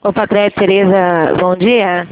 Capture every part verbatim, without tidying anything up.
Opa, Cléia, Tereza, bom dia.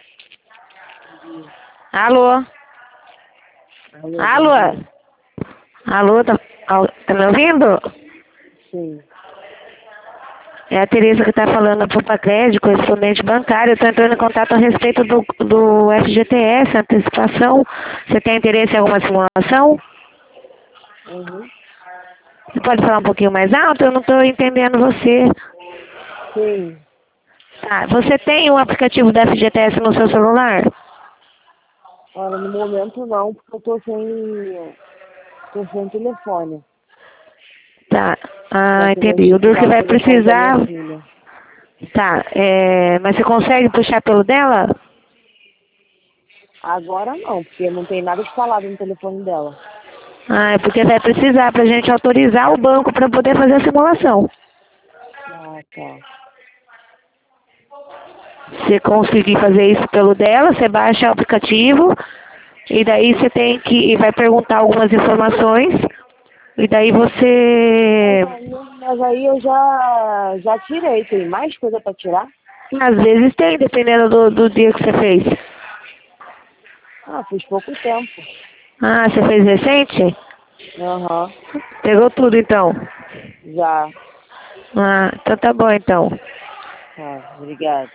Alô? Alô, bom Alô? dia. Alô, tá, al- tá me ouvindo? Sim. É a Tereza que está falando para o Pacred, correspondente bancário. Estou entrando em contato a respeito do, do F G T S, antecipação. Você tem interesse em alguma simulação? Uhum. Você pode falar um pouquinho mais alto? Eu não estou entendendo você. Sim. Tá, você tem o aplicativo da F G T S no seu celular? Olha, no momento não, porque eu tô sem, tô sem telefone. Tá. Ah, Já queria entendi. O Durk usar o vai telefone da minha precisar... filha. Tá, é... mas você consegue puxar pelo dela? Agora não, porque não tem nada instalado no telefone dela. Ah, é porque vai precisar para a gente autorizar o banco para poder fazer a simulação. Ah, tá. Se conseguir fazer isso pelo dela, você baixa o aplicativo e daí você tem que e vai perguntar algumas informações e daí Mas você aí, mas aí eu já, já tirei. Tem mais coisa pra tirar? às vezes tem, dependendo do, do dia que você fez. Ah, fiz pouco tempo. Ah, você fez recente? Aham. Pegou tudo então. Já. Ah, então tá bom então. Tá, obrigada.